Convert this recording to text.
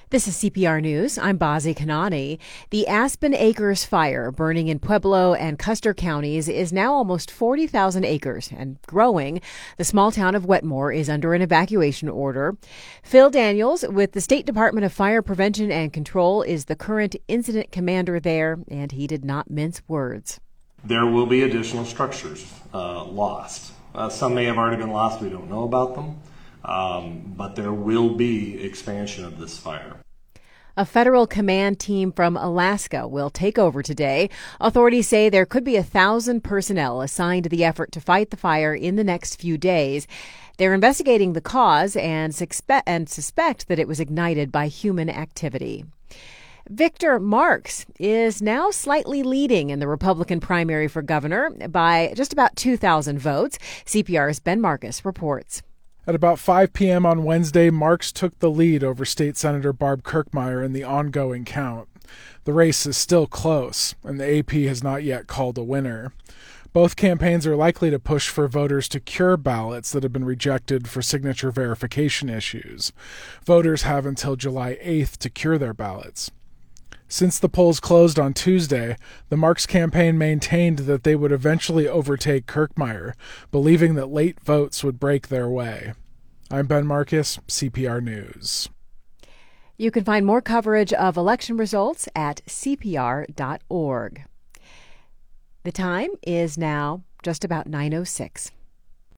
This is CPR News. I'm Bazi Kanani. The Aspen Acres fire burning in Pueblo and Custer counties is now almost 40,000 acres and growing. The small town of Wetmore is under an evacuation order. Phil Daniels with the State Department of Fire Prevention and Control is the current incident commander there, and he did not mince words. There will be additional structures lost. Some may have already been lost. We don't know about them. But there will be expansion of this fire. A federal command team from Alaska will take over today. Authorities say there could be 1,000 personnel assigned to the effort to fight the fire in the next few days. They're investigating the cause and suspect that it was ignited by human activity. Victor Marx is now slightly leading in the Republican primary for governor by just about 2,000 votes. CPR's Ben Marcus reports. At about 5 p.m. on Wednesday, Marx took the lead over State Senator Barb Kirkmeyer in the ongoing count. The race is still close, and the AP has not yet called a winner. Both campaigns are likely to push for voters to cure ballots that have been rejected for signature verification issues. Voters have until July 8th to cure their ballots. Since the polls closed on Tuesday, the Marx campaign maintained that they would eventually overtake Kirkmeyer, believing that late votes would break their way. I'm Ben Marcus, CPR News. You can find more coverage of election results at cpr.org. The time is now just about 9:06.